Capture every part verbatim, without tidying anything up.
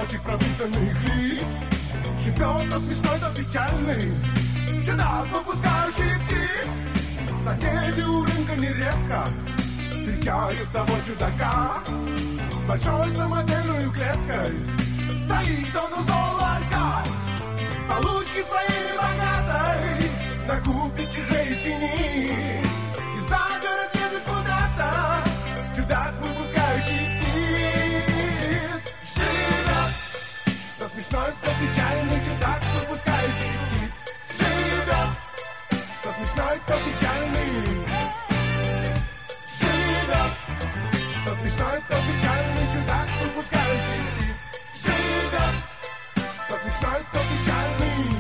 против прописанных лиц. Чемпион то смешной, то печальный, чудак, выпускающий птиц. Соседи у рынка нередко встречают того чудака с большой самодельной клеткой. Стоит он у золота, с получки своей богатой накупит чужие синиц. И за город едет куда-то чудак, выпускающий птиц. Живет, то смешной, то печальный чудак, выпускающий птиц. Живет, то смешной, то печальный. Живет, то смешной, то печальный чудак, выпускающий птиц. Живет, то смешной, то печальный.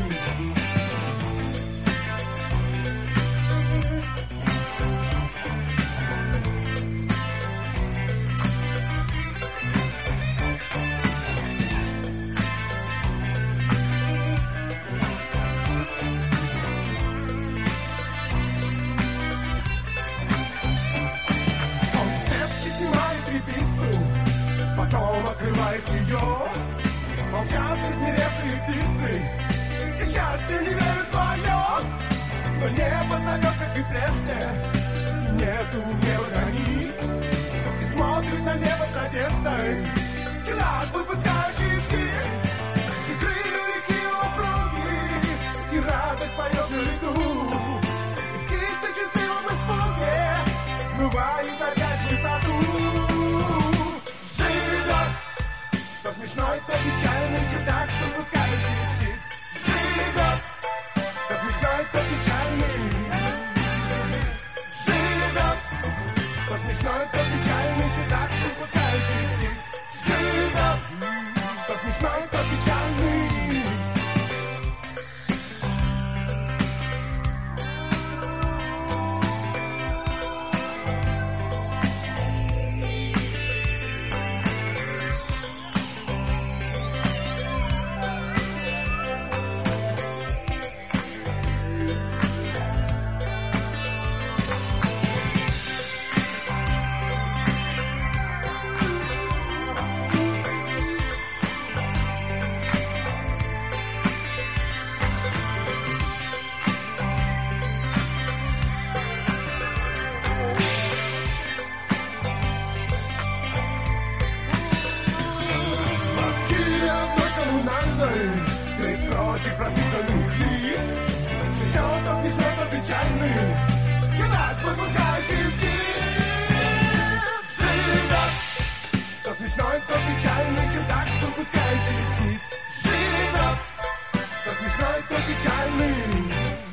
Потом открывает ее, молчат измеревшие птицы, и счастье не верит свое. Но небо зовет, как и прежде, и нету неба границ, и смотрит на небо с надеждой чудак, выпускающий птиц. И крылья легкие упруги, и радость поет на лету, и птицы в счастливом испуге смывают опять в высоту. То смешной, то печальный чудак, выпускающий птиц. Живет, то смешной, то печальный. Живет, то смешной, то печальный чудак, выпускающий птиц. Живет, то смешной, то печальный. Среди прочих прописанных лиц живет то смешной, то печальный чудак, выпускающий птиц. Живет, то смешной, то печальный чудак, выпускающий птиц. Живет, то смешной, то печальный.